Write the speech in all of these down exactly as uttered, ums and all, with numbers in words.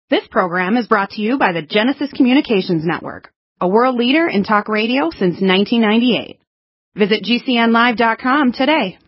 This program is brought to you by the Genesis Communications Network, a world leader in talk radio since nineteen ninety-eight. Visit G C N live dot com today.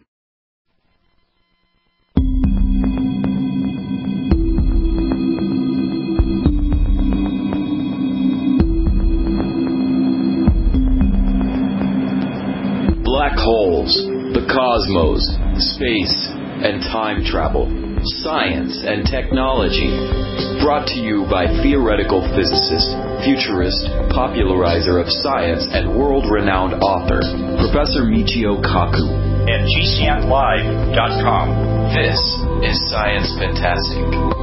Black holes, the cosmos, space, and time travel, science and technology. Brought to you by theoretical physicist, futurist, popularizer of science, and world-renowned author, Professor Michio Kaku. At G C N live dot com. This is Science Fantastic.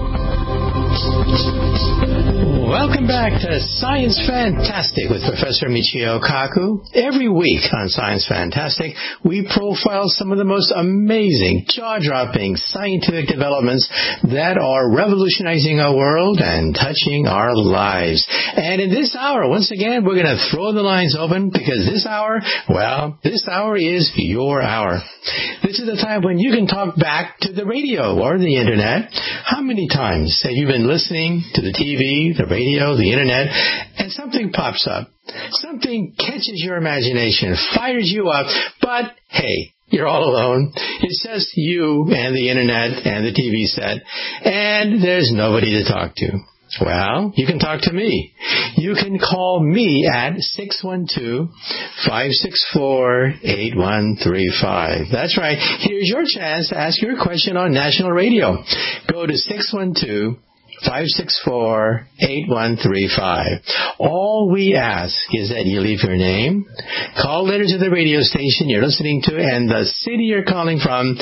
Welcome back to Science Fantastic with Professor Michio Kaku. Every week on Science Fantastic, we profile some of the most amazing, jaw-dropping scientific developments that are revolutionizing our world and touching our lives. And in this hour, once again, we're going to throw the lines open because this hour, well, this hour is your hour. This is the time when you can talk back to the radio or the internet. How many times have you been listening to the T V, the radio, the internet, and something pops up? Something catches your imagination, fires you up, but hey, you're all alone. It's just you and the internet and the T V set, and there's nobody to talk to. Well, you can talk to me. You can call me at six one two, five six four, eight one three five. That's right. Here's your chance to ask your question on national radio. Go to six one two, five six four, eight one three five. All we ask is that you leave your name, call letters to the radio station you're listening to, and the city you're calling from,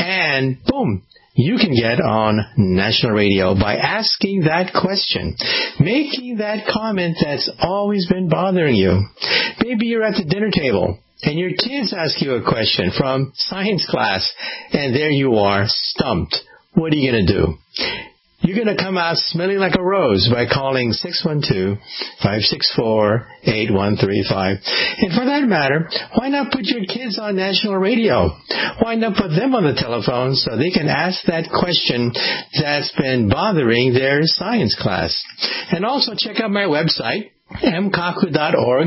and boom, you can get on national radio by asking that question, making that comment that's always been bothering you. Maybe you're at the dinner table and your kids ask you a question from science class, and there you are, stumped. What are you going to do? You're going to come out smelling like a rose by calling six one two, five six four, eight one three five. And for that matter, why not put your kids on national radio? Why not put them on the telephone so they can ask that question that's been bothering their science class? And also check out my website, m kaku dot org,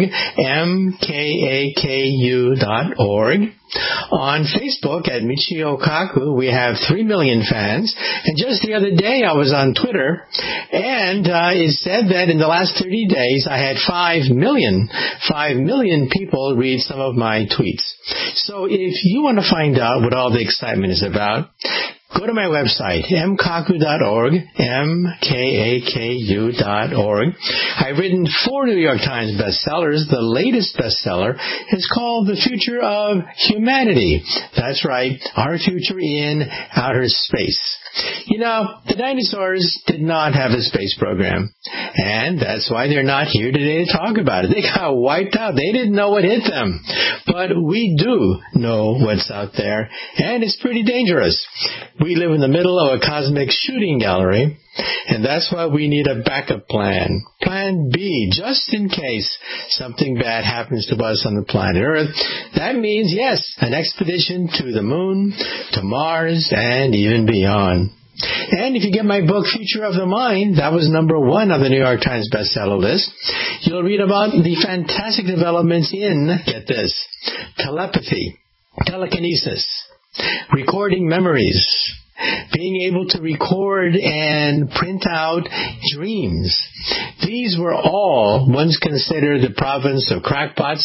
M K A K U dot org. On Facebook at Michio Kaku, we have three million fans. And just the other day, I was on Twitter, and uh, it said that in the last thirty days, I had five million, five million people read some of my tweets. So if you want to find out what all the excitement is about, go to my website, m kaku dot org, M K A K U dot org. I've written four New York Times bestsellers. The latest bestseller is called The Future of Humanity. That's right, our future in outer space. You know, the dinosaurs did not have a space program, and that's why they're not here today to talk about it. They got wiped out. They didn't know what hit them. But we do know what's out there, and it's pretty dangerous. We live in the middle of a cosmic shooting gallery, and that's why we need a backup plan. Plan B, just in case something bad happens to us on the planet Earth. That means, yes, an expedition to the moon, to Mars, and even beyond. And if you get my book, Future of the Mind, that was number one on the New York Times bestseller list, you'll read about the fantastic developments in, get this, telepathy, telekinesis, recording memories, being able to record and print out dreams. These were all once considered the province of crackpots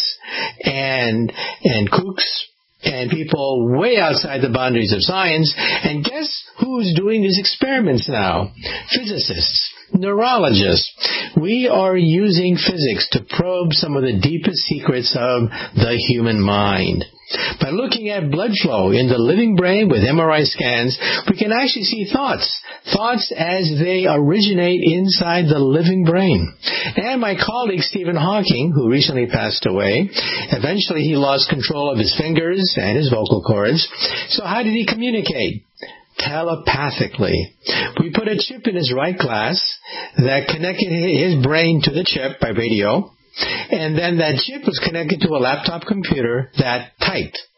and and kooks and people way outside the boundaries of science. And guess who's doing these experiments now? Physicists, neurologists. We are using physics to probe some of the deepest secrets of the human mind. By looking at blood flow in the living brain with M R I scans, we can actually see thoughts, thoughts as they originate inside the living brain. And my colleague Stephen Hawking, who recently passed away, eventually he lost control of his fingers and his vocal cords. So how did he communicate? Telepathically. We put a chip in his right glass that connected his brain to the chip by radio. And then that chip was connected to a laptop computer that typed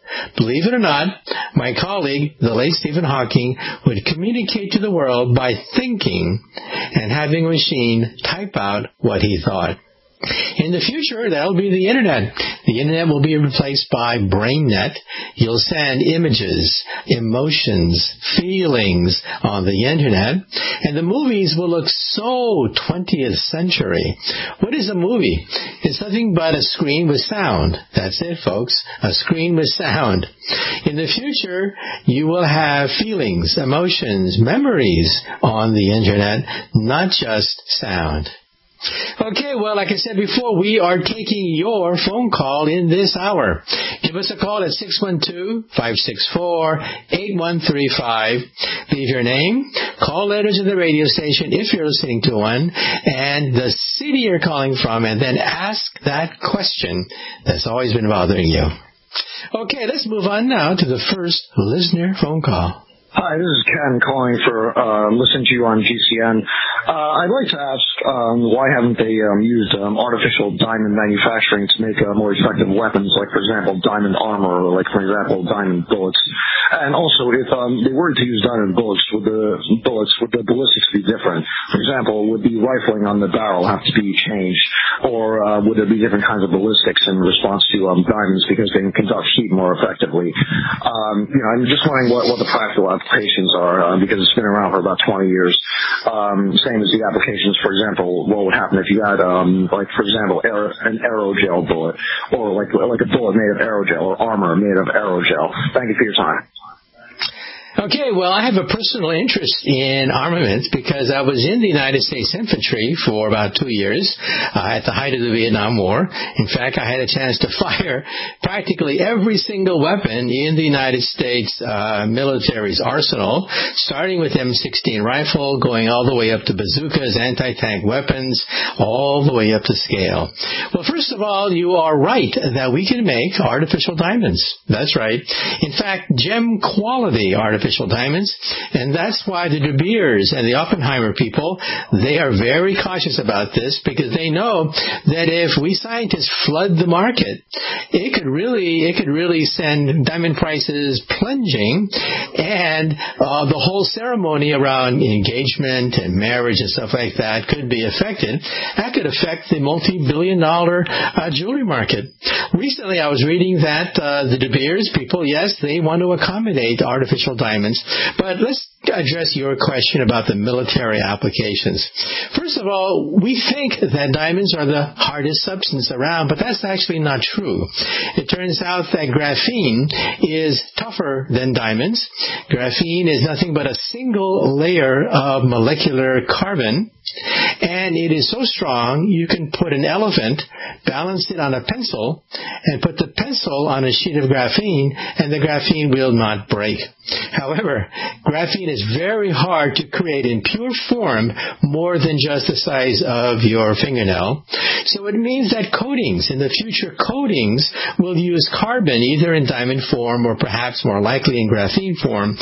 believe it or not, my colleague, the late Stephen Hawking, would communicate to the world by thinking and having a machine type out what he thought. In the future, that'll be the Internet. The Internet will be replaced by BrainNet. You'll send images, emotions, feelings on the Internet, and the movies will look so twentieth century. What is a movie? It's nothing but a screen with sound. That's it, folks. A screen with sound. In the future, you will have feelings, emotions, memories on the Internet, not just sound. Okay, well, like I said before, we are taking your phone call in this hour. Give us a call at six one two, five six four, eight one three five. Leave your name, call letters to the radio station if you're listening to one, and the city you're calling from, and then ask that question that's always been bothering you. Okay, let's move on now to the first listener phone call. Hi, this is Ken calling for uh, listening to you on G C N. Uh, I'd like to ask um, why haven't they um, used um, artificial diamond manufacturing to make uh, more effective weapons, like, for example, diamond armor, or, like, for example, diamond bullets? And also, if um, they were to use diamond bullets, would the bullets, would the ballistics be different? For example, would the rifling on the barrel have to be changed, or uh, would there be different kinds of ballistics in response to um, diamonds because they can conduct heat more effectively? Um, you know, I'm just wondering what, what the practical applications are, uh, because it's been around for about twenty years. Um, same as the applications, for example, what would happen if you had, um, like, for example, aer- an aerogel bullet, or like like a bullet made of aerogel, or armor made of aerogel. Thank you for your time. Okay, well, I have a personal interest in armaments because I was in the United States infantry for about two years uh, at the height of the Vietnam War. In fact, I had a chance to fire practically every single weapon in the United States uh, military's arsenal, starting with M sixteen rifle, going all the way up to bazookas, anti-tank weapons, all the way up to scale. Well, first of all, you are right that we can make artificial diamonds. That's right. In fact, gem quality artificial artificial diamonds, and that's why the De Beers and the Oppenheimer people, they are very cautious about this because they know that if we scientists flood the market, it could really, it could really send diamond prices plunging, and uh, the whole ceremony around engagement and marriage and stuff like that could be affected. That could affect the multi-billion dollar uh, jewelry market. Recently, I was reading that uh, the De Beers people, yes, they want to accommodate artificial diamonds, but let's address your question about the military applications. First of all, we think that diamonds are the hardest substance around, but that's actually not true. It turns out that graphene is tougher than diamonds. Graphene is nothing but a single layer of molecular carbon, and it is so strong you can put an elephant, balance it on a pencil, and put the pencil on a sheet of graphene, and the graphene will not break. However, graphene is very hard to create in pure form more than just the size of your fingernail. So it means that coatings, in the future, coatings will use carbon either in diamond form or perhaps more likely in graphene form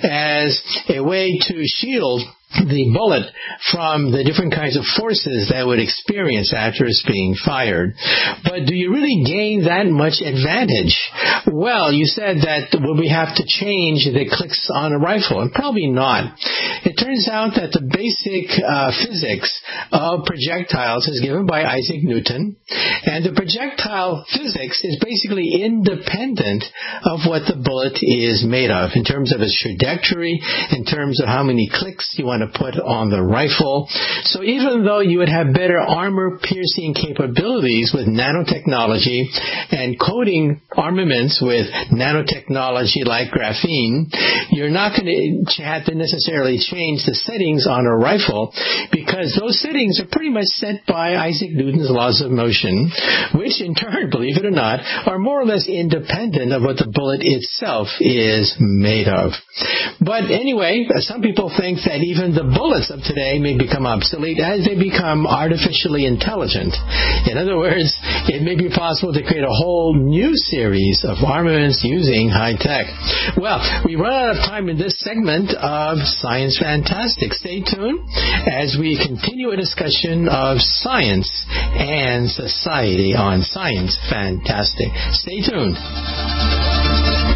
as a way to shield the bullet from the different kinds of forces that would experience after it's being fired. But do you really gain that much advantage? Well, you said that will we have to change the clicks on a rifle? And probably not. It turns out that the basic uh, physics of projectiles is given by Isaac Newton, and the projectile physics is basically independent of what the bullet is made of in terms of its trajectory, in terms of how many clicks you want to put on the rifle. So even though you would have better armor-piercing capabilities with nanotechnology and coating armaments with nanotechnology like graphene, you're not going to have to necessarily change the settings on a rifle because those settings are pretty much set by Isaac Newton's laws of motion, which in turn, believe it or not, are more or less independent of what the bullet itself is made of. But anyway, some people think that even the bullets of today may become obsolete as they become artificially intelligent. In other words, it may be possible to create a whole new series of armaments using high tech. Well, we run out of time in this segment of Science Fantastic. Stay tuned as we continue a discussion of science and society on Science Fantastic. Stay tuned.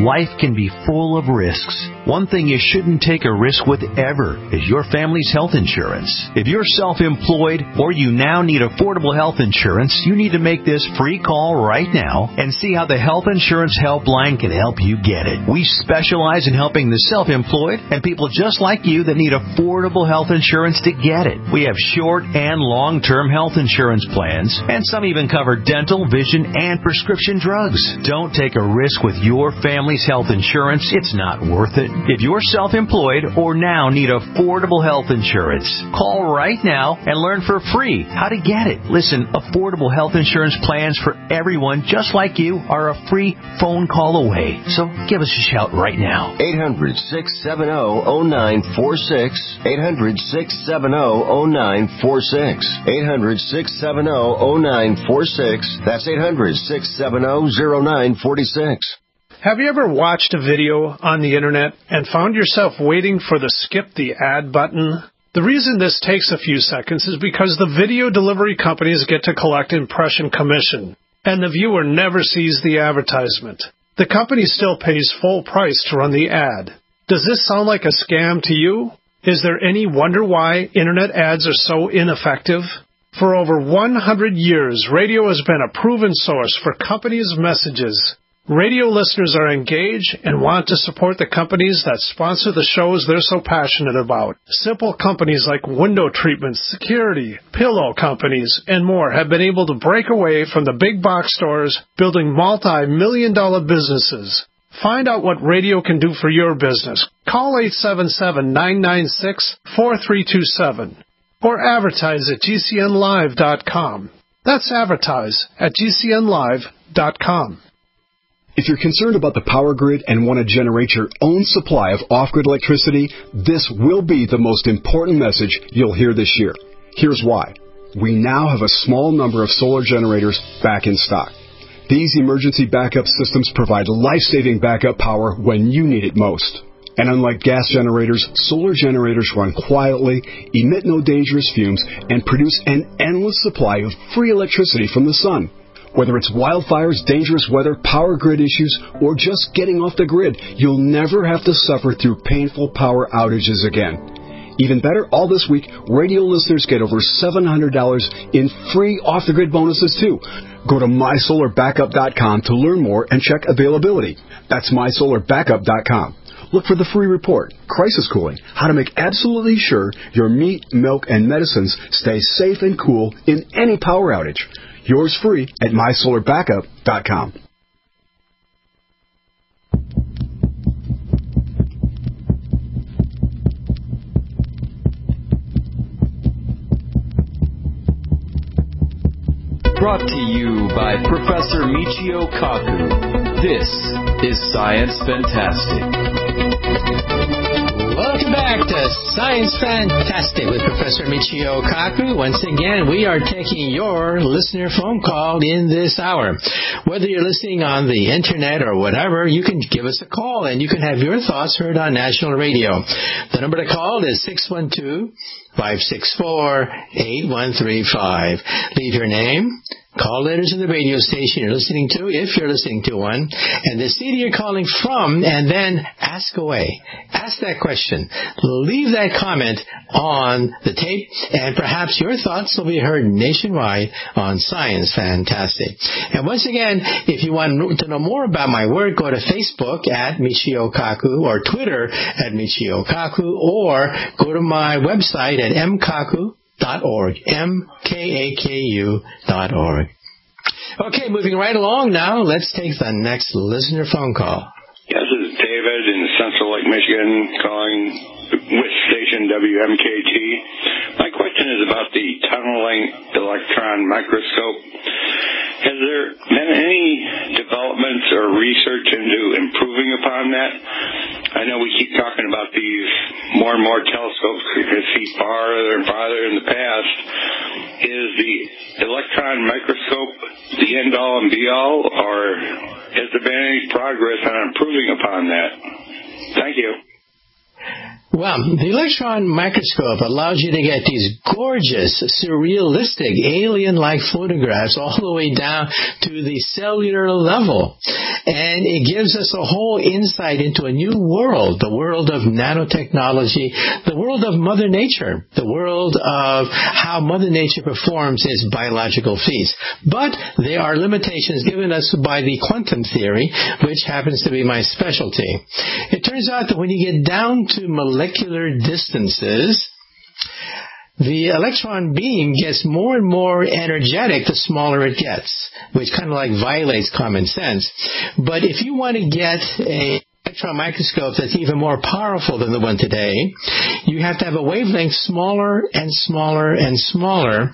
life can be full of risks. One thing you shouldn't take a risk with ever is your family's health insurance. If you're self-employed or you now need affordable health insurance, you need to make this free call right now and see how the Health Insurance Helpline can help you get it. We specialize in helping the self-employed and people just like you that need affordable health insurance to get it. We have short and long-term health insurance plans, and some even cover dental, vision, and prescription drugs. Don't take a risk with your family's health insurance. It's not worth it. If you're self-employed or now need affordable health insurance, call right now and learn for free how to get it. Listen, affordable health insurance plans for everyone just like you are a free phone call away. So give us a shout right now. eight hundred, six seven zero, zero nine four six. eight hundred, six seven zero, zero nine four six. eight hundred, six seven zero, zero nine four six. That's eight hundred, six seven zero, zero nine four six. Have you ever watched a video on the internet and found yourself waiting for the skip the ad button? The reason this takes a few seconds is because the video delivery companies get to collect impression commission, and the viewer never sees the advertisement. The company still pays full price to run the ad. Does this sound like a scam to you? Is there any wonder why internet ads are so ineffective? For over one hundred years, radio has been a proven source for companies' messages. Radio listeners are engaged and want to support the companies that sponsor the shows they're so passionate about. Simple companies like window treatments, security, pillow companies, and more have been able to break away from the big box stores, building multi-million dollar businesses. Find out what radio can do for your business. Call eight seven seven, nine nine six, four three two seven or advertise at G C N live dot com. That's advertise at G C N live dot com. If you're concerned about the power grid and want to generate your own supply of off-grid electricity, this will be the most important message you'll hear this year. Here's why. We now have a small number of solar generators back in stock. These emergency backup systems provide life-saving backup power when you need it most. And unlike gas generators, solar generators run quietly, emit no dangerous fumes, and produce an endless supply of free electricity from the sun. Whether it's wildfires, dangerous weather, power grid issues, or just getting off the grid, you'll never have to suffer through painful power outages again. Even better, all this week, radio listeners get over seven hundred dollars in free off-the-grid bonuses, too. Go to my solar backup dot com to learn more and check availability. That's my solar backup dot com. Look for the free report, Crisis Cooling, how to make absolutely sure your meat, milk, and medicines stay safe and cool in any power outage. Yours free at my solar backup dot com. Brought to you by Professor Michio Kaku. This is Science Fantastic. Welcome back to Science Fantastic with Professor Michio Kaku. Once again, we are taking your listener phone call in this hour. Whether you're listening on the internet or whatever, you can give us a call and you can have your thoughts heard on national radio. The number to call is six one two, five six four, eight one three five. Leave your name, call letters of the radio station you're listening to, if you're listening to one, and the city you're calling from, and then ask away. Ask that question. Leave that comment on the tape, and perhaps your thoughts will be heard nationwide on Science Fantastic. And once again, if you want to know more about my work, go to Facebook at Michio Kaku, or Twitter at Michio Kaku, or go to my website at m kaku dot org, M K A K U dot org. Okay, moving right along now, let's take the next listener phone call. Yes, this is David in Central Lake, Michigan, calling with station W M K T. My question is about the tunneling electron microscope. Has there been any developments or research into improving upon that? I know we keep talking about these more and more telescopes we can see farther and farther in the past. Is the electron microscope the end-all and be-all, or has there been any progress on improving upon that? Thank you. Well, the electron microscope allows you to get these gorgeous, surrealistic, alien-like photographs all the way down to the cellular level. And it gives us a whole insight into a new world, the world of nanotechnology, the world of Mother Nature, the world of how Mother Nature performs its biological feats. But there are limitations given us by the quantum theory, which happens to be my specialty. It turns out that when you get down to molecular distances, the electron beam gets more and more energetic the smaller it gets, which kind of like violates common sense. But if you want to get a electron microscope that's even more powerful than the one today, you have to have a wavelength smaller and smaller and smaller,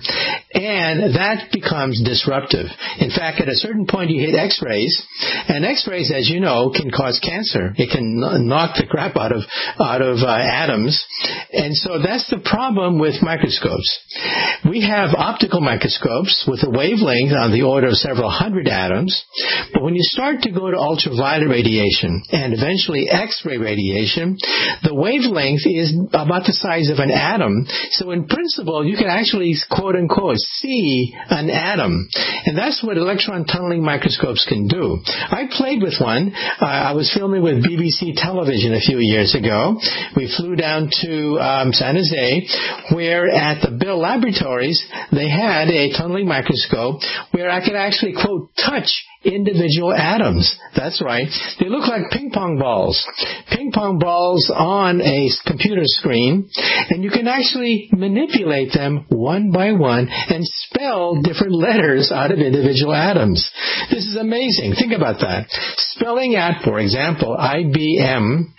and that becomes disruptive. In fact, at a certain point you hit X-rays, and X-rays, as you know, can cause cancer. It can knock the crap out of out of uh, atoms, and so that's the problem with microscopes. We have optical microscopes with a wavelength on the order of several hundred atoms, but when you start to go to ultraviolet radiation and eventually X-ray radiation, the wavelength is about the size of an atom. So in principle, you can actually, quote-unquote, see an atom. And that's what electron tunneling microscopes can do. I played with one. Uh, I was filming with B B C television a few years ago. We flew down to um, San Jose, where at the Bell Laboratories, they had a tunneling microscope where I could actually, quote, touch individual atoms. That's right. They look like ping pong balls. Ping pong balls on a computer screen, and you can actually manipulate them one by one and spell different letters out of individual atoms. This is amazing. Think about that. Spelling out, for example, I B M,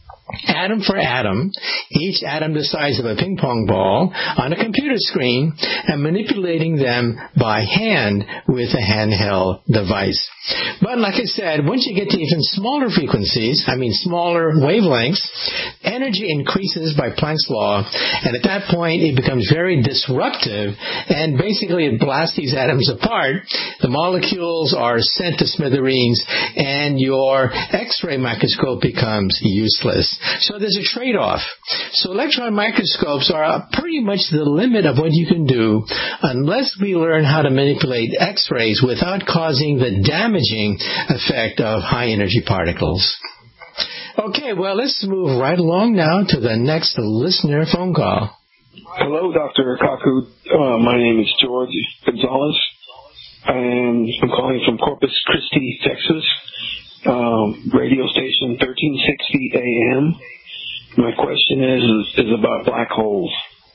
atom for atom, each atom the size of a ping pong ball, on a computer screen, and manipulating them by hand with a handheld device. But like I said, once you get to even smaller frequencies, I mean smaller wavelengths, energy increases by Planck's law, and at that point it becomes very disruptive, and basically it blasts these atoms apart. The molecules are sent to smithereens, and your X-ray microscope becomes useless. So there's a trade-off. So electron microscopes are pretty much the limit of what you can do unless we learn how to manipulate X-rays without causing the damaging effect of high-energy particles. Okay, well, let's move right along now to the next listener phone call. Hello, Doctor Kaku. Uh, my name is George Gonzalez, and I'm calling from Corpus Christi, Texas. Um, radio station thirteen sixty A M. My question is, is is about black holes.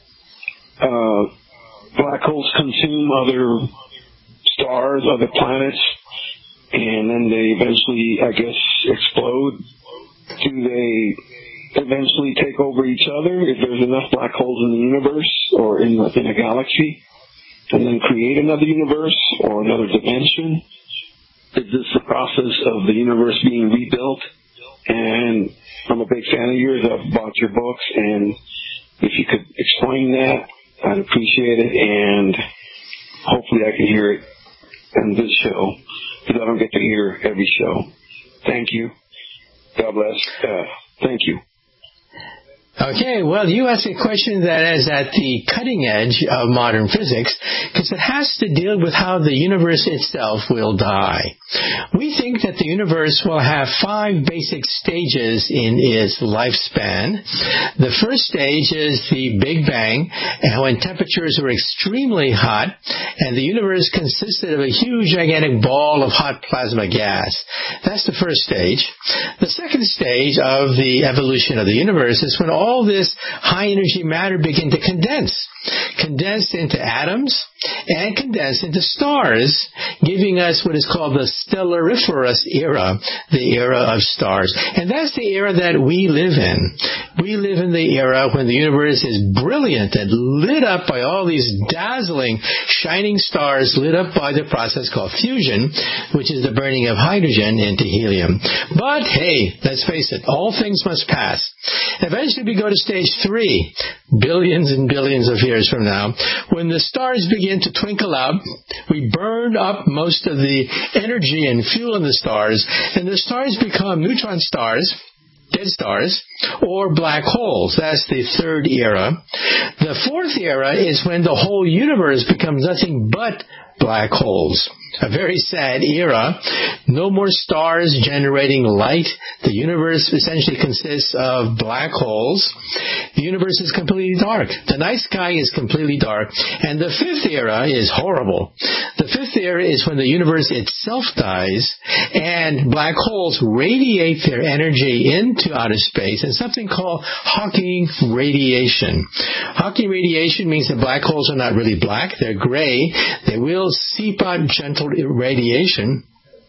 Uh, black holes consume other stars, other planets, and then they eventually, I guess, explode. Do they eventually take over each other if there's enough black holes in the universe or in, the, in a galaxy, and then create another universe or another dimension? Is this the process of the universe being rebuilt? And I'm a big fan of yours. I've bought your books, and if you could explain that, I'd appreciate it, and hopefully I can hear it in this show, because I don't get to hear every show. Thank you. God bless. Uh, thank you. Okay, well, you asked a question that is at the cutting edge of modern physics, because it has to deal with how the universe itself will die. We think that the universe will have five basic stages in its lifespan. The first stage is the Big Bang, when temperatures were extremely hot, and the universe consisted of a huge, gigantic ball of hot plasma gas. That's the first stage. The second stage of the evolution of the universe is when all all this high-energy matter begin to condense, condense into atoms and condense into stars, giving us what is called the stellariferous era, the era of stars. And that's the era that we live in. We live in the era when the universe is brilliant and lit up by all these dazzling, shining stars lit up by the process called fusion, which is the burning of hydrogen into helium. But, hey, let's face it, all things must pass. Eventually we go to stage three, billions and billions of years from now, when the stars begin to twinkle out. We burn up most of the energy and fuel in the stars, and the stars become neutron stars. dead stars, or black holes. That's the third era. The fourth era is when the whole universe becomes nothing but black holes. A very sad era. No more stars generating light. The universe essentially consists of black holes. The universe is completely dark. The night sky is completely dark. And the fifth era is horrible. The fifth era is when the universe itself dies and black holes radiate their energy into outer space in something called Hawking radiation. Hawking radiation means that black holes are not really black. They're gray. They will seep out gentle radiation,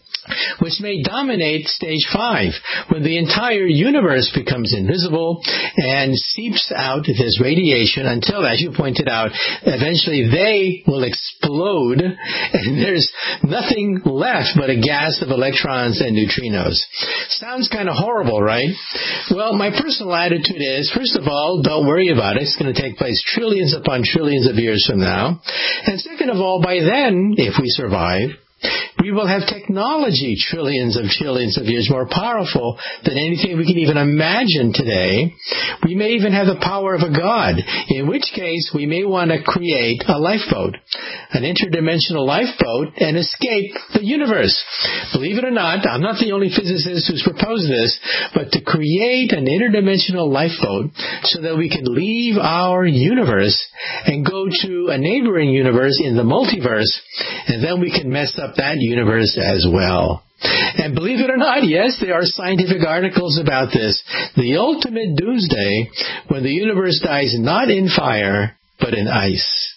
which may dominate stage five, when the entire universe becomes invisible and seeps out this radiation until, as you pointed out, eventually they will explode and there's nothing left but a gas of electrons and neutrinos. Sounds kind of horrible, right? Well, my personal attitude is, first of all, don't worry about it. It's going to take place trillions upon trillions of years from now. And second of all, by then, if we survive, we will have technology trillions of trillions of years more powerful than anything we can even imagine today. We may even have the power of a god, in which case we may want to create a lifeboat, an interdimensional lifeboat, and escape the universe. Believe it or not, I'm not the only physicist who's proposed this, but to create an interdimensional lifeboat so that we can leave our universe and go to a neighboring universe in the multiverse, and then we can mess up that universe as well. And believe it or not, yes, there are scientific articles about this. The ultimate doomsday, when the universe dies not in fire, but in ice.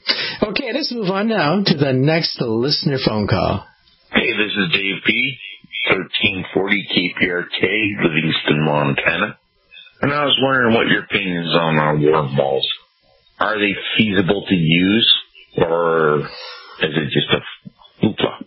Okay, let's move on now to the next listener phone call. Hey, this is Dave P., thirteen forty K P R K, Livingston, Montana. And I was wondering what your opinion is on our wormholes. Are they feasible to use, or is it just a hoopla?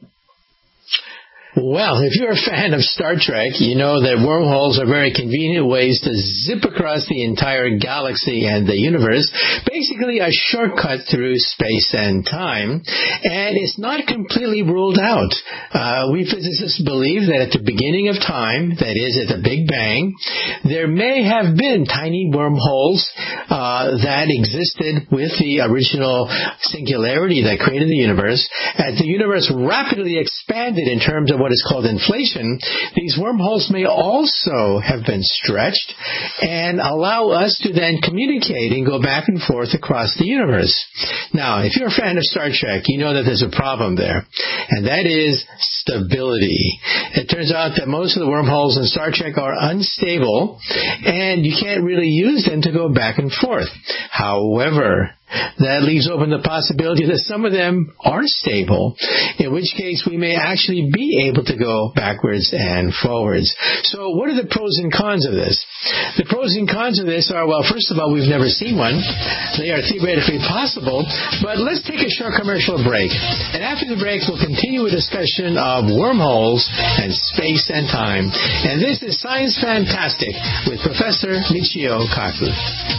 Well, if you're a fan of Star Trek, you know that wormholes are very convenient ways to zip across the entire galaxy and the universe, basically a shortcut through space and time, and it's not completely ruled out. Uh, we physicists believe that at the beginning of time, that is, at the Big Bang, there may have been tiny wormholes uh, that existed with the original singularity that created the universe. As the universe rapidly expanded in terms of what is called inflation, these wormholes may also have been stretched and allow us to then communicate and go back and forth across the universe. Now, if you're a fan of Star Trek, you know that there's a problem there, and that is stability. It turns out that most of the wormholes in Star Trek are unstable, and you can't really use them to go back and forth. However, that leaves open the possibility that some of them are stable, in which case we may actually be able to go backwards and forwards. So what are the pros and cons of this? The pros and cons of this are, well, first of all, we've never seen one. They are theoretically possible, but let's take a short commercial break. And after the break, we'll continue a discussion of wormholes and space and time. And this is Science Fantastic with Professor Michio Kaku.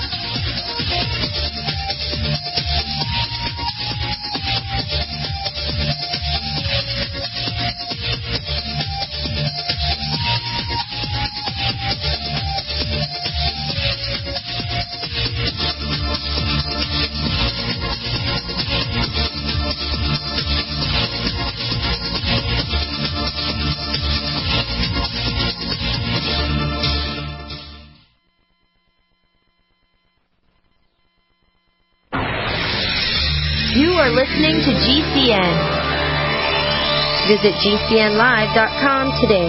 You are listening to G C N. Visit G C N live dot com today.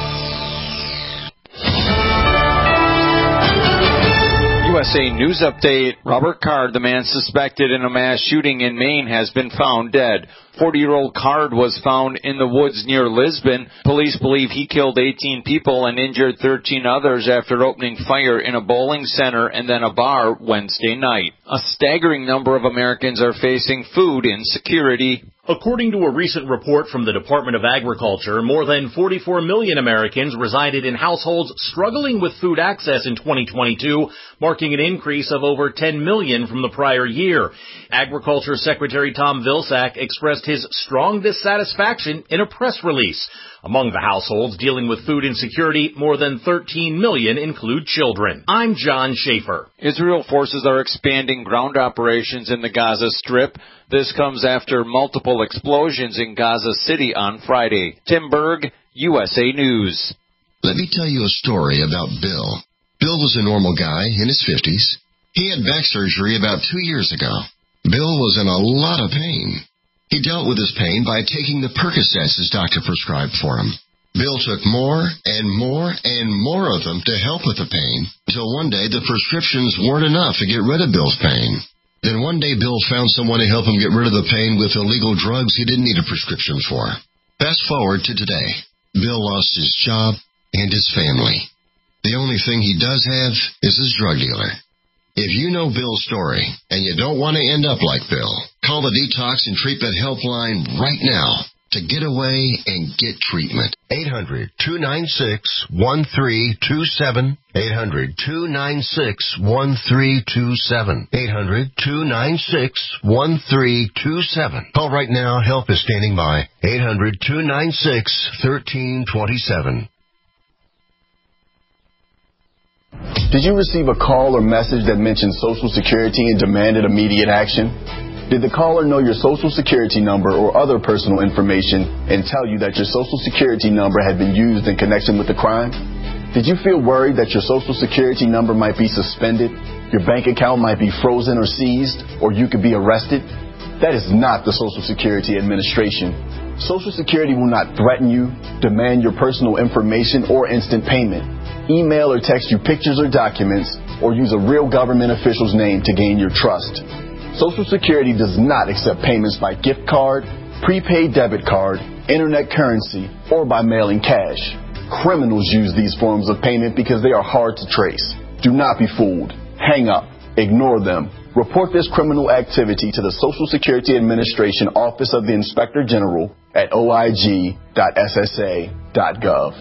U S A News Update. Robert Card, the man suspected in a mass shooting in Maine, has been found dead. forty-year-old Card was found in the woods near Lisbon. Police believe he killed eighteen people and injured thirteen others after opening fire in a bowling center and then a bar Wednesday night. A staggering number of Americans are facing food insecurity. According to a recent report from the Department of Agriculture, more than forty-four million Americans resided in households struggling with food access in twenty twenty-two, marking an increase of over ten million from the prior year. Agriculture Secretary Tom Vilsack expressed expressed his strong dissatisfaction in a press release. Among the households dealing with food insecurity, more than thirteen million include children. I'm John Schaefer. Israel forces are expanding ground operations in the Gaza Strip. This comes after multiple explosions in Gaza City on Friday. Tim Berg, U S A News. Let me tell you a story about Bill. Bill was a normal guy in his fifties. He had back surgery about two years ago. Bill was in a lot of pain. He dealt with his pain by taking the Percocets his doctor prescribed for him. Bill took more and more and more of them to help with the pain, until one day the prescriptions weren't enough to get rid of Bill's pain. Then one day Bill found someone to help him get rid of the pain with illegal drugs he didn't need a prescription for. Fast forward to today. Bill lost his job and his family. The only thing he does have is his drug dealer. If you know Bill's story and you don't want to end up like Bill, call the Detox and Treatment Helpline right now to get away and get treatment. eight hundred, two nine six, one three two seven. eight hundred, two nine six, one three two seven. eight hundred, two nine six, one three two seven. Call right now. Help is standing by. eight hundred, two nine six, one three two seven. Did you receive a call or message that mentioned Social Security and demanded immediate action? Did the caller know your Social Security number or other personal information and tell you that your Social Security number had been used in connection with the crime? Did you feel worried that your Social Security number might be suspended, your bank account might be frozen or seized, or you could be arrested? That is not the Social Security Administration. Social Security will not threaten you, demand your personal information, or instant payment. Email or text you pictures or documents, or use a real government official's name to gain your trust. Social Security does not accept payments by gift card, prepaid debit card, internet currency, or by mailing cash. Criminals use these forms of payment because they are hard to trace. Do not be fooled. Hang up. Ignore them. Report this criminal activity to the Social Security Administration Office of the Inspector General at o i g dot s s a dot gov.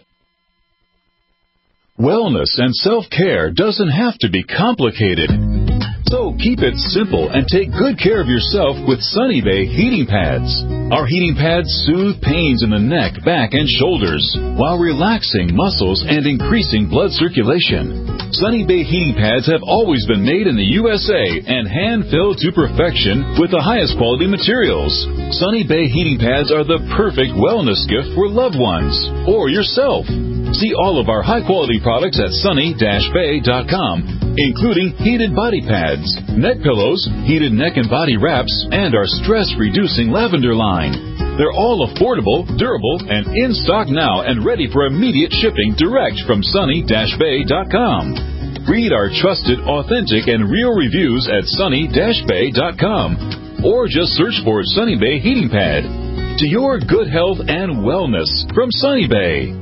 Wellness and self-care doesn't have to be complicated. So keep it simple and take good care of yourself with Sunny Bay heating pads. Our heating pads soothe pains in the neck, back, and shoulders while relaxing muscles and increasing blood circulation. Sunny Bay heating pads have always been made in the U S A and hand-filled to perfection with the highest quality materials. Sunny Bay heating pads are the perfect wellness gift for loved ones or yourself. See all of our high-quality products at sunny dash bay dot com, including heated body pads, neck pillows, heated neck and body wraps, and our stress-reducing lavender line. They're all affordable, durable, and in stock now and ready for immediate shipping direct from sunny dash bay dot com. Read our trusted, authentic, and real reviews at sunny dash bay dot com, or just search for Sunny Bay Heating Pad. To your good health and wellness from Sunny Bay.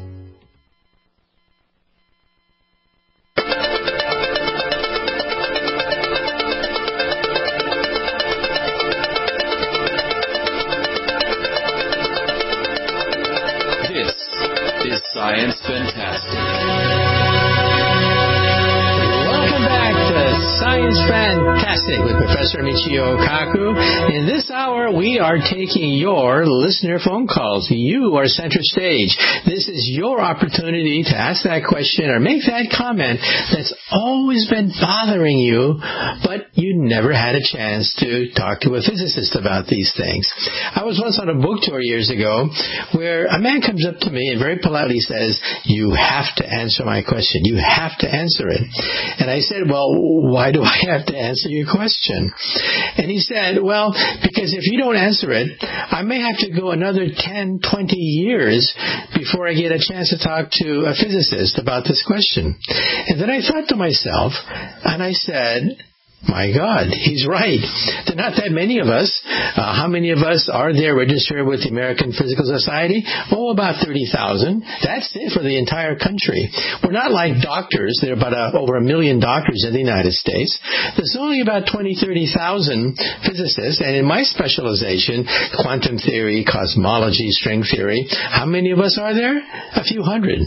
Science Fantastic. Welcome back to Science Fantastic with Professor Michio Kaku. In this hour, we are taking your listener phone calls. You are center stage. This is your opportunity to ask that question or make that comment that's always been bothering you, but you never had a chance to talk to a physicist about these things. I was once on a book tour years ago where a man comes up to me and very politely says, "You have to answer my question. You have to answer it." And I said, "Well, why do I have to answer your question?" And he said, "Well, because if you don't answer it, I may have to go another ten, twenty years before I get a chance to talk to a physicist about this question." And then I thought to myself, and I said, my God, he's right. There are not that many of us. Uh, how many of us are there registered with the American Physical Society? Oh, about thirty thousand. That's it for the entire country. We're not like doctors. There are about uh, over a million doctors in the United States. There's only about twenty, thirty thousand physicists. And in my specialization, quantum theory, cosmology, string theory, how many of us are there? A few hundred.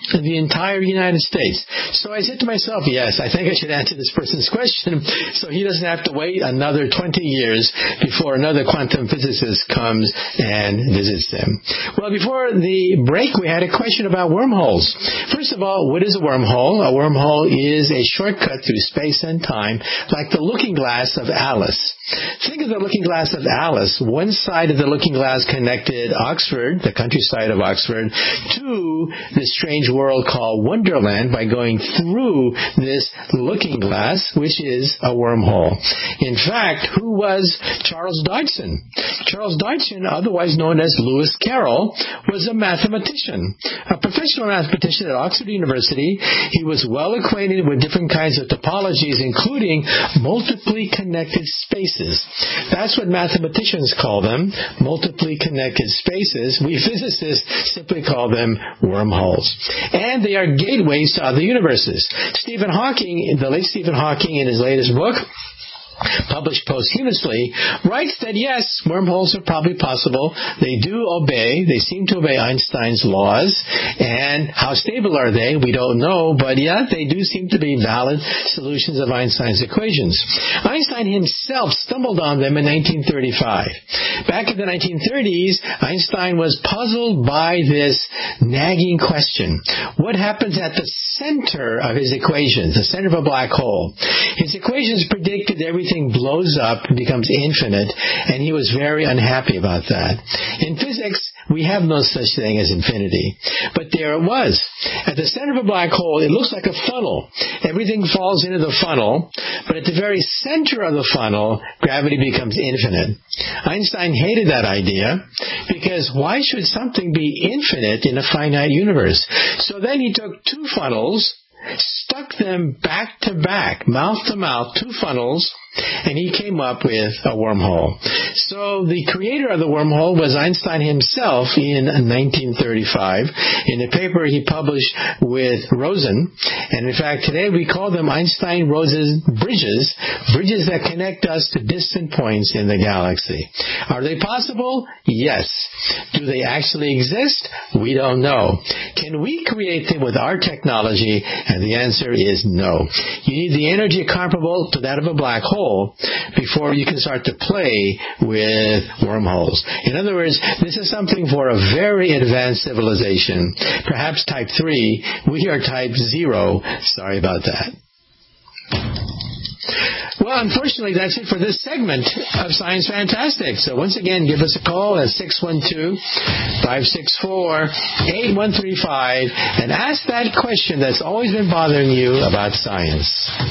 in the entire United States. So I said to myself, yes, I think I should answer this person's question so he doesn't have to wait another twenty years before another quantum physicist comes and visits them. Well, before the break, we had a question about wormholes. First of all, what is a wormhole? A wormhole is a shortcut through space and time, like the looking glass of Alice. Think of the looking glass of Alice. One side of the looking glass connected Oxford, the countryside of Oxford, to this strange world called Wonderland by going through this looking glass, which is a wormhole. In fact, who was Charles Dodgson? Charles Dodgson, otherwise known as Lewis Carroll, was a mathematician, a professional mathematician at Oxford University. He was well acquainted with different kinds of topologies, including multiply connected spaces. That's what mathematicians call them, multiply connected spaces. We physicists simply call them wormholes. And they are gateways to other universes. Stephen Hawking, the late Stephen Hawking, in his latest book, published posthumously, writes that yes, wormholes are probably possible. They do obey, they seem to obey Einstein's laws, and how stable are they? We don't know, but yeah, they do seem to be valid solutions of Einstein's equations. Einstein himself stumbled on them in nineteen thirty-five. Back in the nineteen thirties, Einstein was puzzled by this nagging question. What happens at the center of his equations, the center of a black hole? His equations predicted everything blows up and becomes infinite, and he was very unhappy about that. In physics, we have no such thing as infinity. But there it was. At the center of a black hole, it looks like a funnel. Everything falls into the funnel, but at the very center of the funnel, gravity becomes infinite. Einstein hated that idea, because why should something be infinite in a finite universe? So then he took two funnels, stuck them back to back, mouth to mouth, two funnels, and he came up with a wormhole. So the creator of the wormhole was Einstein himself in nineteen thirty-five in a paper he published with Rosen. And in fact, today we call them Einstein-Rosen bridges, bridges that connect us to distant points in the galaxy. Are they possible? Yes. Do they actually exist? We don't know. Can we create them with our technology? And the answer is no. You need the energy comparable to that of a black hole before you can start to play with wormholes. In other words, this is something for a very advanced civilization. Perhaps type three. We are type zero. Sorry about that. Well, unfortunately, that's it for this segment of Science Fantastic. So once again, give us a call at six one two, five six four, eight one three five and ask that question that's always been bothering you about science.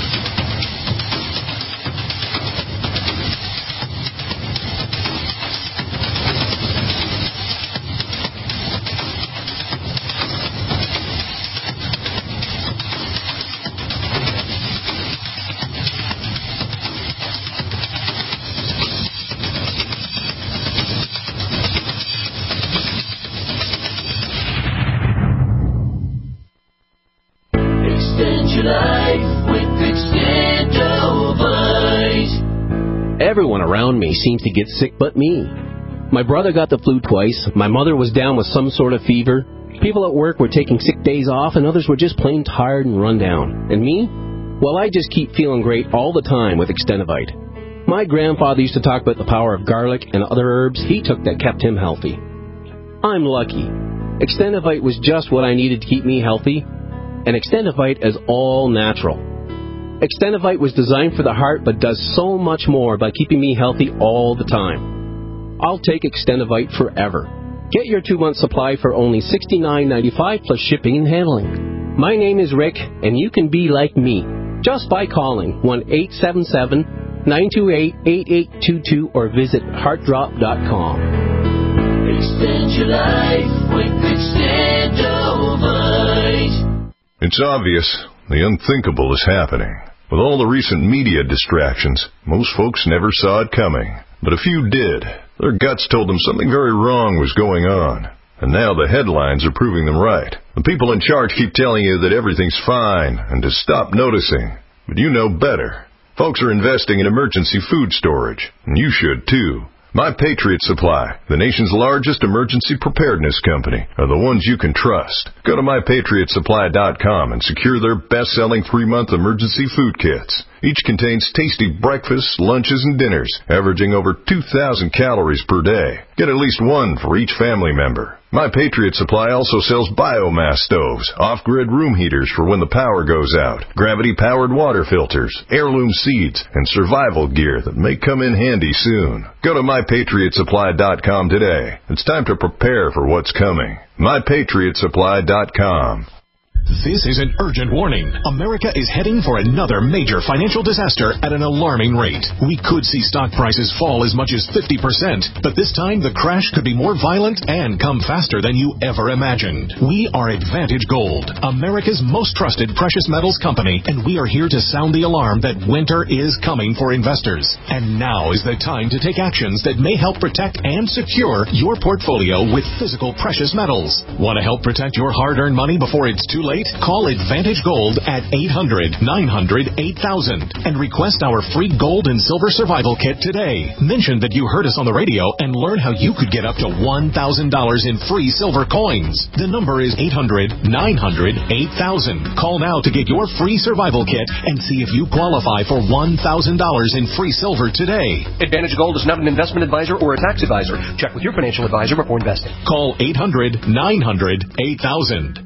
Everyone around me seems to get sick but me. My brother got the flu twice, my mother was down with some sort of fever, people at work were taking sick days off, and others were just plain tired and run down. And me? Well, I just keep feeling great all the time with Extenovite. My grandfather used to talk about the power of garlic and other herbs he took that kept him healthy. I'm lucky. Extenovite was just what I needed to keep me healthy, and Extenovite is all natural. Extenovite was designed for the heart, but does so much more by keeping me healthy all the time. I'll take Extenovite forever. Get your two-month supply for only sixty-nine ninety-five plus shipping and handling. My name is Rick, and you can be like me just by calling one eight seven seven, nine two eight, eight eight two two or visit heart drop dot com. Extend your life with Extenovite. It's obvious. The unthinkable is happening. With all the recent media distractions, most folks never saw it coming. But a few did. Their guts told them something very wrong was going on. And now the headlines are proving them right. The people in charge keep telling you that everything's fine and to stop noticing. But you know better. Folks are investing in emergency food storage, and you should too. My Patriot Supply, the nation's largest emergency preparedness company, are the ones you can trust. Go to my patriot supply dot com and secure their best-selling three-month emergency food kits. Each contains tasty breakfasts, lunches, and dinners, averaging over two thousand calories per day. Get at least one for each family member. My Patriot Supply also sells biomass stoves, off-grid room heaters for when the power goes out, gravity-powered water filters, heirloom seeds, and survival gear that may come in handy soon. Go to my patriot supply dot com today. It's time to prepare for what's coming. my patriot supply dot com. This is an urgent warning. America is heading for another major financial disaster at an alarming rate. We could see stock prices fall as much as fifty percent, but this time the crash could be more violent and come faster than you ever imagined. We are Advantage Gold, America's most trusted precious metals company, and we are here to sound the alarm that winter is coming for investors. And now is the time to take actions that may help protect and secure your portfolio with physical precious metals. Want to help protect your hard-earned money before it's too late? Call Advantage Gold at eight hundred, nine hundred, eight thousand and request our free gold and silver survival kit today. Mention that you heard us on the radio and learn how you could get up to one thousand dollars in free silver coins. The number is eight hundred, nine hundred, eight thousand. Call now to get your free survival kit and see if you qualify for one thousand dollars in free silver today. Advantage Gold is not an investment advisor or a tax advisor. Check with your financial advisor before investing. Call eight hundred, nine hundred, eight thousand.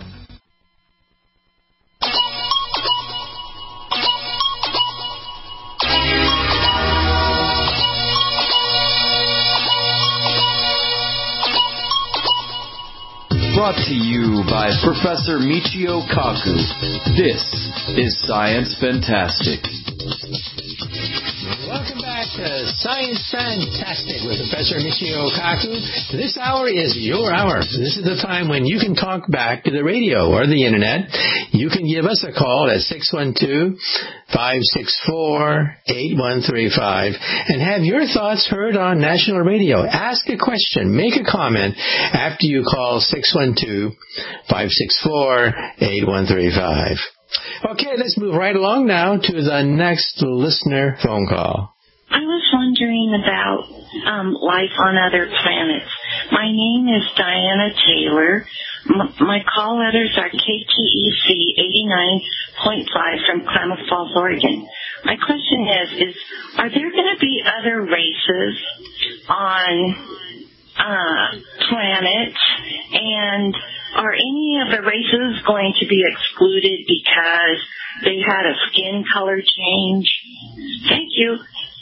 Brought to you by Professor Michio Kaku. This is Science Fantastic. Welcome back to Science Fantastic with Professor Michio Kaku. This hour is your hour. This is the time when you can talk back to the radio or the internet. You can give us a call at six one two, five six four, eight one three five and have your thoughts heard on national radio. Ask a question, make a comment after you call six one two, five six four, eight one three five. Okay, let's move right along now to the next listener phone call. I was wondering about um, life on other planets. My name is Diana Taylor. M- my call letters are K T E C eighty-nine point five from Klamath Falls, Oregon. My question is, is are there going to be other races on uh, planets, and are any of the races going to be excluded because they had a skin color change? Thank you.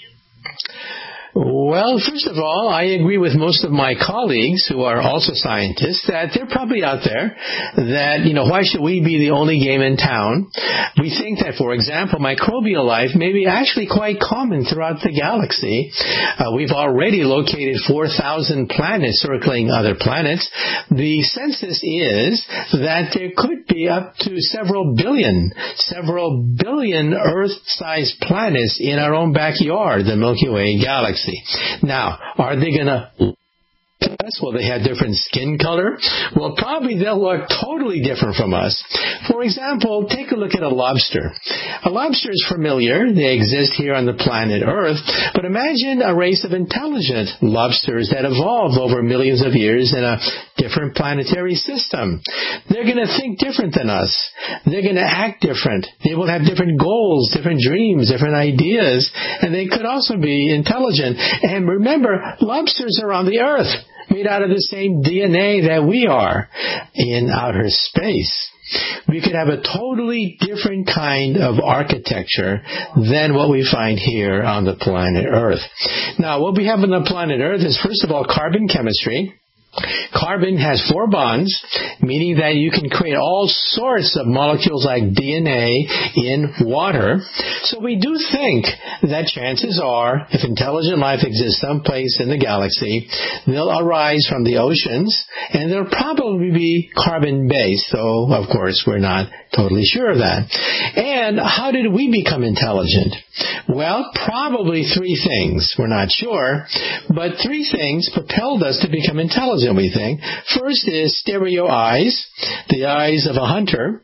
Well, first of all, I agree with most of my colleagues who are also scientists that they're probably out there that, you know, why should we be the only game in town? We think that, for example, microbial life may be actually quite common throughout the galaxy. Uh, we've already located four thousand planets circling other planets. The census is that there could be up to several billion, several billion Earth-sized planets in our own backyard, the Milky Way galaxy. Now, are they going to... Well, they have different skin color. Well, probably they'll look totally different from us. For example, take a look at a lobster. A lobster is familiar. They exist here on the planet Earth. But imagine a race of intelligent lobsters that evolved over millions of years in a different planetary system. They're going to think different than us. They're going to act different. They will have different goals, different dreams, different ideas, and they could also be intelligent. And remember, lobsters are on the Earth, made out of the same D N A that we are in outer space. We could have a totally different kind of architecture than what we find here on the planet Earth. Now, what we have on the planet Earth is, first of all, carbon chemistry. Carbon has four bonds, meaning that you can create all sorts of molecules like D N A in water. So we do think that chances are, if intelligent life exists someplace in the galaxy, they'll arise from the oceans, and they'll probably be carbon-based, though, of course, we're not totally sure of that. And how did we become intelligent? Well, probably three things. We're not sure, but three things propelled us to become intelligent, we think. First is stereo eyes, the eyes of a hunter,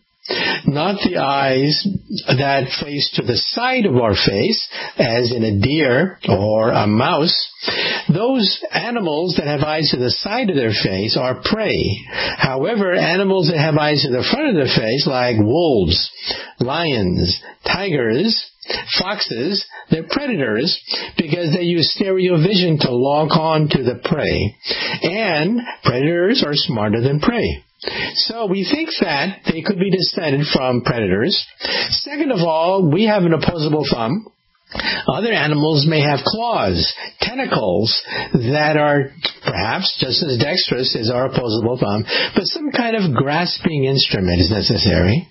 not the eyes that face to the side of our face, as in a deer or a mouse. Those animals that have eyes to the side of their face are prey. However, animals that have eyes to the front of their face, like wolves, lions, tigers, foxes, they're predators because they use stereo vision to lock on to the prey. And predators are smarter than prey. So we think that they could be descended from predators. Second of all, we have an opposable thumb. Other animals may have claws, tentacles that are perhaps just as dexterous as our opposable thumb, but some kind of grasping instrument is necessary.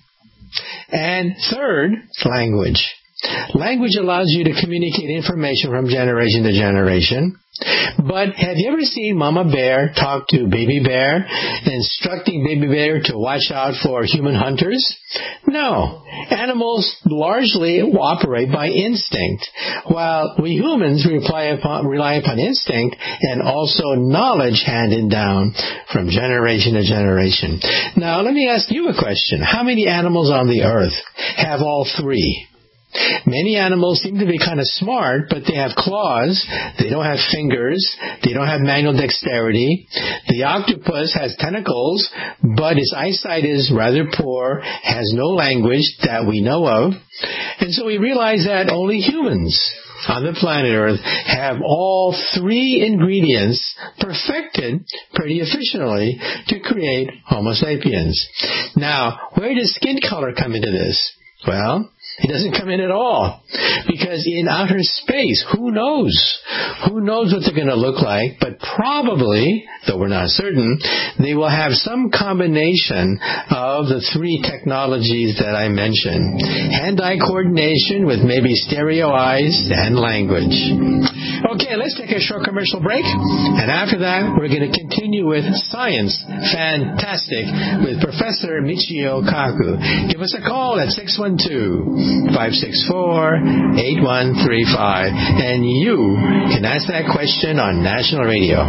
And third, language. Language allows you to communicate information from generation to generation. But have you ever seen Mama Bear talk to Baby Bear, instructing Baby Bear to watch out for human hunters? No. Animals largely operate by instinct, while we humans rely upon, rely upon instinct and also knowledge handed down from generation to generation. Now, let me ask you a question. How many animals on the earth have all three? Many animals seem to be kind of smart, but they have claws, they don't have fingers, they don't have manual dexterity. The octopus has tentacles, but its eyesight is rather poor, has no language that we know of. And so we realize that only humans on the planet Earth have all three ingredients perfected pretty efficiently to create Homo sapiens. Now, where does skin color come into this? Well, it doesn't come in at all. Because in outer space, who knows? Who knows what they're going to look like? But probably, though we're not certain, they will have some combination of the three technologies that I mentioned. Hand-eye coordination with maybe stereo eyes and language. Okay, let's take a short commercial break. And after that, we're going to continue with Science Fantastic with Professor Michio Kaku. Give us a call at six one two, five six four, eight one three five, and you can ask that question on national radio.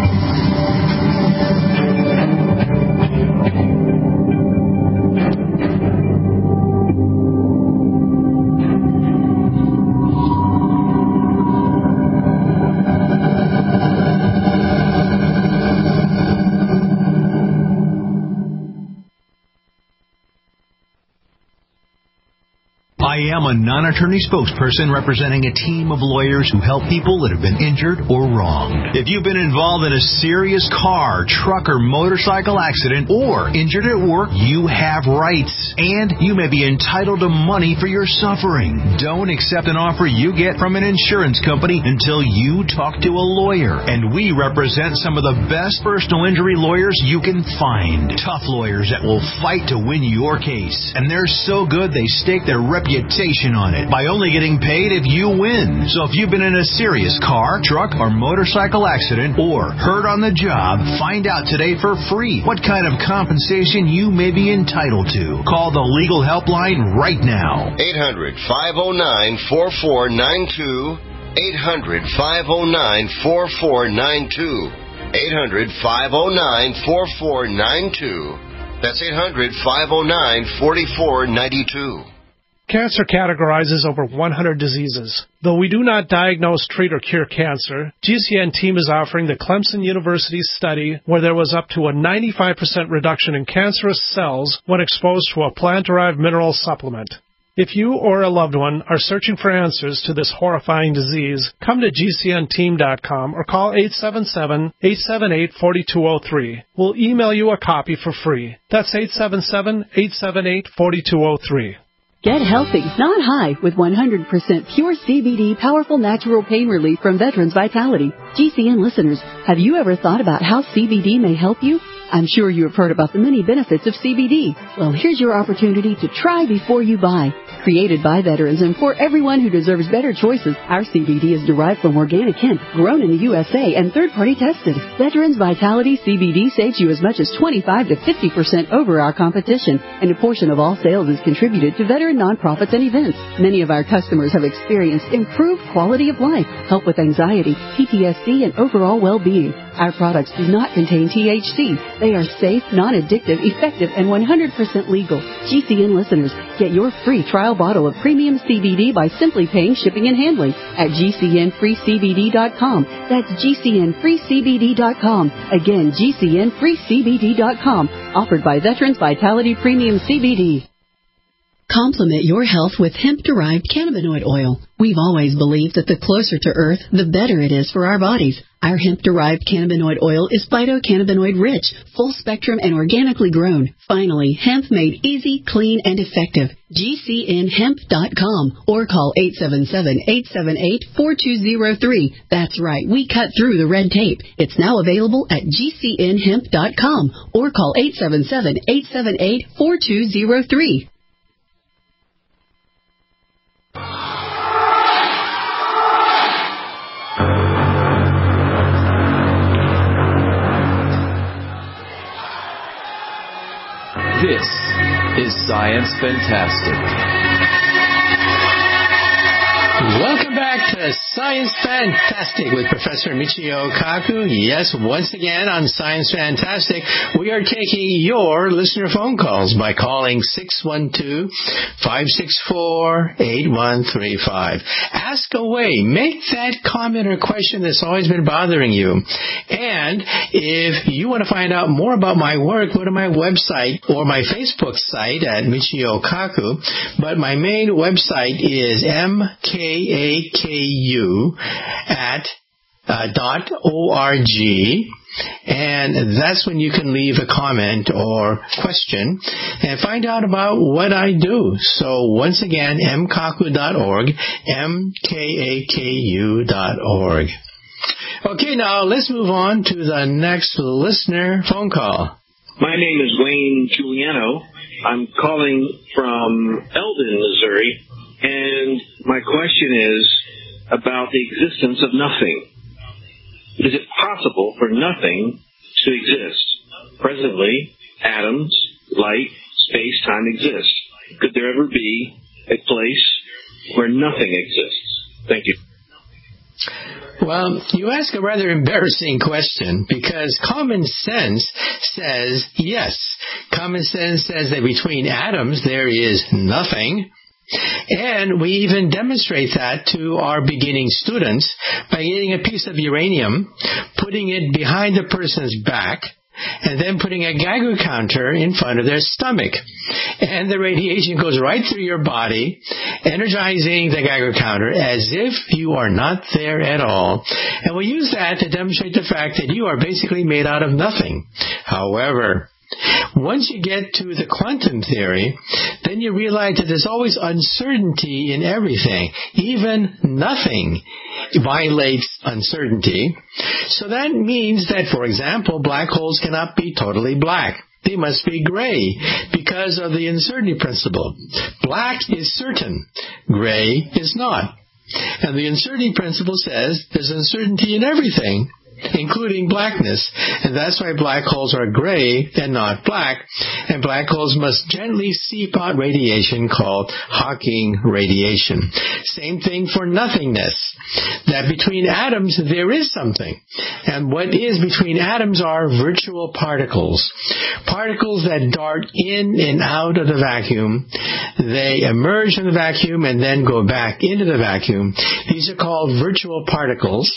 I am a non-attorney spokesperson representing a team of lawyers who help people that have been injured or wronged. If you've been involved in a serious car, truck, or motorcycle accident or injured at work, you have rights, and you may be entitled to money for your suffering. Don't accept an offer you get from an insurance company until you talk to a lawyer, and we represent some of the best personal injury lawyers you can find. Tough lawyers that will fight to win your case, and they're so good they stake their reputation on it by only getting paid if you win. So if you've been in a serious car, truck, or motorcycle accident or hurt on the job, find out today for free what kind of compensation you may be entitled to. Call the legal helpline right now. eight hundred, five oh nine, four four nine two. eight hundred, five oh nine, four four nine two. eight hundred, five oh nine, four four nine two. That's eight hundred, five oh nine, four four nine two. Cancer categorizes over one hundred diseases. Though we do not diagnose, treat, or cure cancer, G C N team is offering the Clemson University study where there was up to a ninety-five percent reduction in cancerous cells when exposed to a plant-derived mineral supplement. If you or a loved one are searching for answers to this horrifying disease, come to G C N team dot com or call eight seven seven, eight seven eight, four two zero three. We'll email you a copy for free. That's eight seven seven, eight seven eight, four two zero three. Get healthy, not high, with one hundred percent pure C B D powerful natural pain relief from Veterans Vitality. G C N listeners, have you ever thought about how C B D may help you? I'm sure you have heard about the many benefits of C B D. Well, here's your opportunity to try before you buy. Created by veterans and for everyone who deserves better choices, our C B D is derived from organic hemp, grown in the U S A and third-party tested. Veterans Vitality C B D saves you as much as twenty-five to fifty percent over our competition, and a portion of all sales is contributed to veteran nonprofits and events. Many of our customers have experienced improved quality of life, help with anxiety, P T S D, and overall well-being. Our products do not contain T H C. They are safe, non-addictive, effective, and one hundred percent legal. G C N listeners, get your free trial trial bottle of premium C B D by simply paying shipping and handling at G C N free C B D dot com. That's G C N free C B D dot com. Again, G C N free C B D dot com. Offered by Veterans Vitality Premium C B D. Complement your health with hemp-derived cannabinoid oil. We've always believed that the closer to Earth, the better it is for our bodies. Our hemp-derived cannabinoid oil is phytocannabinoid rich, full-spectrum, and organically grown. Finally, hemp made easy, clean, and effective. G C N hemp dot com or call eight seven seven, eight seven eight, four two zero three. That's right, we cut through the red tape. It's now available at G C N hemp dot com or call eight seven seven, eight seven eight, four two zero three. This is Science Fantastic. Welcome back to Science Fantastic with Professor Michio Kaku. Yes, once again on Science Fantastic, we are taking your listener phone calls by calling six one two, five six four, eight one three five. Ask away. Make that comment or question that's always been bothering you. And if you want to find out more about my work, go to my website or my Facebook site at Michio Kaku. But my main website is M K A K U at uh, dot org, and that's when you can leave a comment or question and find out about what I do. So once again, m kaku dot org, M K A K U dot org. Okay, now let's move on to the next listener phone call. My name is Wayne Giuliano. I'm calling from Eldon, Missouri. And my question is about the existence of nothing. Is it possible for nothing to exist? Presently, atoms, light, space, time exist. Could there ever be a place where nothing exists? Thank you. Well, you ask a rather embarrassing question because common sense says yes. Common sense says that between atoms there is nothing. And we even demonstrate that to our beginning students by getting a piece of uranium, putting it behind the person's back, and then putting a Geiger counter in front of their stomach. And the radiation goes right through your body, energizing the Geiger counter as if you are not there at all. And we use that to demonstrate the fact that you are basically made out of nothing. However, once you get to the quantum theory, then you realize that there's always uncertainty in everything. Even nothing violates uncertainty. So that means that, for example, black holes cannot be totally black. They must be gray because of the uncertainty principle. Black is certain. Gray is not. And the uncertainty principle says there's uncertainty in everything, including blackness. And that's why black holes are gray and not black. And black holes must gently seep out radiation called Hawking radiation. Same thing for nothingness. That between atoms there is something. And what is between atoms are virtual particles. Particles that dart in and out of the vacuum. They emerge from the vacuum and then go back into the vacuum. These are called virtual particles.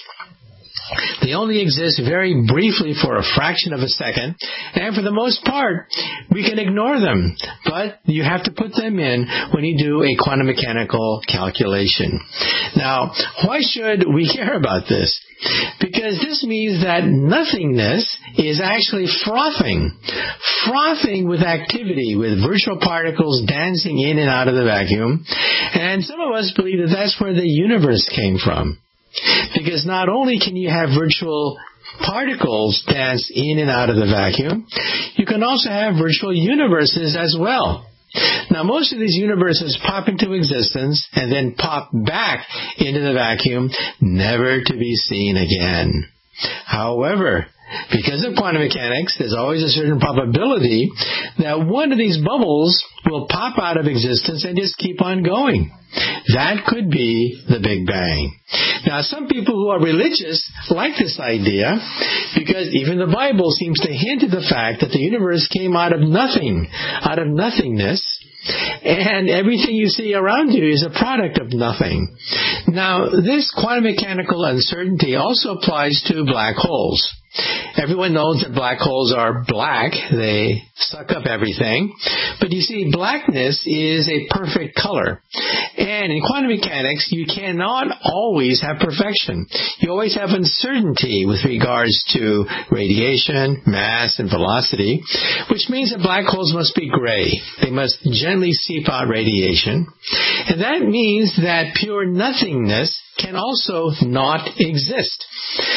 They only exist very briefly for a fraction of a second, and for the most part, we can ignore them. But you have to put them in when you do a quantum mechanical calculation. Now, why should we care about this? Because this means that nothingness is actually frothing. Frothing with activity, with virtual particles dancing in and out of the vacuum. And some of us believe that that's where the universe came from. Because not only can you have virtual particles dance in and out of the vacuum, you can also have virtual universes as well. Now, most of these universes pop into existence and then pop back into the vacuum, never to be seen again. However, because of quantum mechanics, there's always a certain probability that one of these bubbles will pop out of existence and just keep on going. That could be the Big Bang. Now, some people who are religious like this idea because even the Bible seems to hint at the fact that the universe came out of nothing, out of nothingness, and everything you see around you is a product of nothing. Now, this quantum mechanical uncertainty also applies to black holes. Everyone knows that black holes are black. They suck up everything. But you see, blackness is a perfect color. And in quantum mechanics, you cannot always have perfection. You always have uncertainty with regards to radiation, mass, and velocity, which means that black holes must be gray. They must gently seep out radiation. And that means that pure nothingness can also not exist.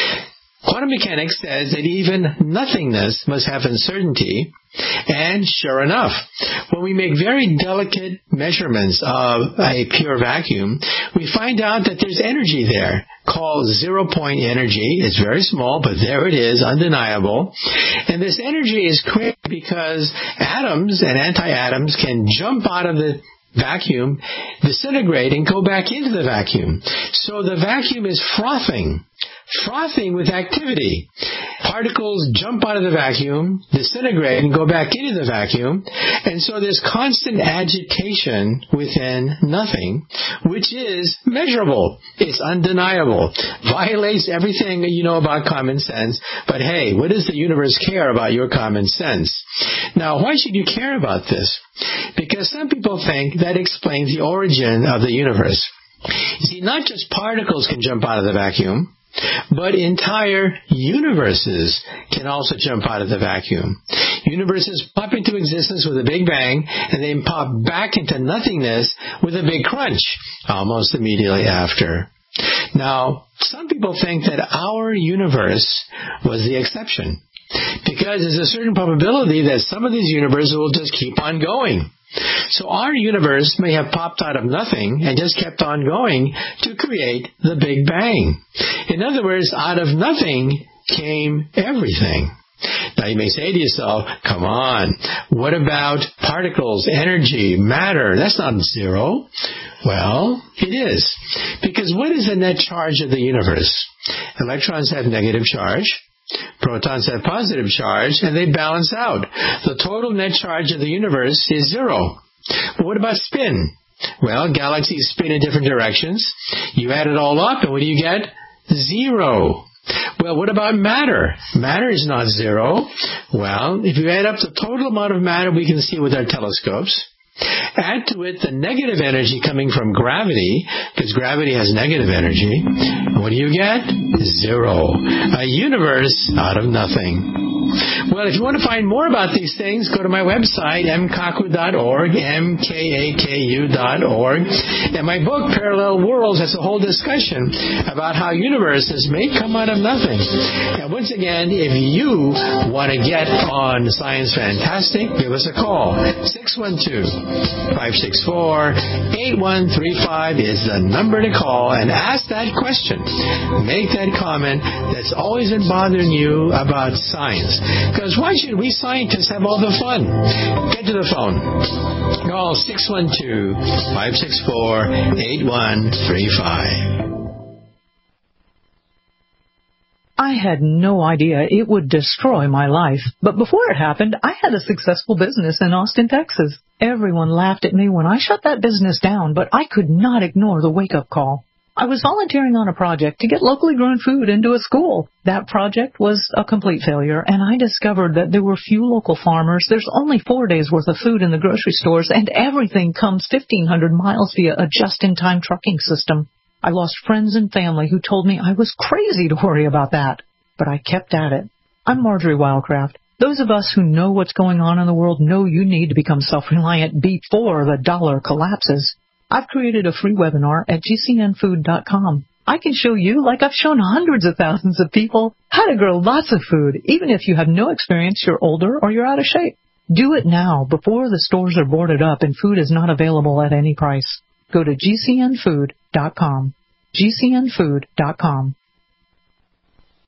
Quantum mechanics says that even nothingness must have uncertainty, and sure enough, when we make very delicate measurements of a pure vacuum, we find out that there's energy there called zero-point energy. It's very small, but there it is, undeniable. And this energy is created because atoms and anti-atoms can jump out of the vacuum, disintegrate, and go back into the vacuum. So the vacuum is frothing. Frothing with activity. Particles jump out of the vacuum, disintegrate, and go back into the vacuum. And so there's constant agitation within nothing, which is measurable. It's undeniable. Violates everything that you know about common sense. But hey, what does the universe care about your common sense? Now, why should you care about this? Because some people think that explains the origin of the universe. You see, not just particles can jump out of the vacuum, but entire universes can also jump out of the vacuum. Universes pop into existence with a big bang, and then pop back into nothingness with a big crunch, almost immediately after. Now, some people think that our universe was the exception, because there's a certain probability that some of these universes will just keep on going. So our universe may have popped out of nothing and just kept on going to create the Big Bang. In other words, out of nothing came everything. Now you may say to yourself, come on, what about particles, energy, matter? That's not zero. Well, it is. Because what is the net charge of the universe? Electrons have negative charge. Protons have positive charge, and they balance out. The total net charge of the universe is zero. But what about spin? Well, galaxies spin in different directions. You add it all up, and what do you get? Zero. Well, what about matter? Matter is not zero. Well, if you add up the total amount of matter we can see with our telescopes, add to it the negative energy coming from gravity, because gravity has negative energy, what do you get? Zero. A universe out of nothing. Well, if you want to find more about these things, go to my website, m kaku dot org, M K A K U dot org. And my book, Parallel Worlds, has a whole discussion about how universes may come out of nothing. And once again, if you want to get on Science Fantastic, give us a call. six one two, five six four, eight one three five is the number to call, and ask that question. Make that comment that's always been bothering you about science. Because why should we scientists have all the fun? Get to the phone. Call six one two, five six four, eight one three five. I had no idea it would destroy my life. But before it happened, I had a successful business in Austin, Texas. Everyone laughed at me when I shut that business down, but I could not ignore the wake-up call. I was volunteering on a project to get locally grown food into a school. That project was a complete failure, and I discovered that there were few local farmers. There's only four days' worth of food in the grocery stores, and everything comes fifteen hundred miles via a just-in-time trucking system. I lost friends and family who told me I was crazy to worry about that. But I kept at it. I'm Marjorie Wildcraft. Those of us who know what's going on in the world know you need to become self-reliant before the dollar collapses. I've created a free webinar at G C N food dot com. I can show you, like I've shown hundreds of thousands of people, how to grow lots of food, even if you have no experience, you're older, or you're out of shape. Do it now, before the stores are boarded up and food is not available at any price. Go to G C N food dot com. G C N food dot com.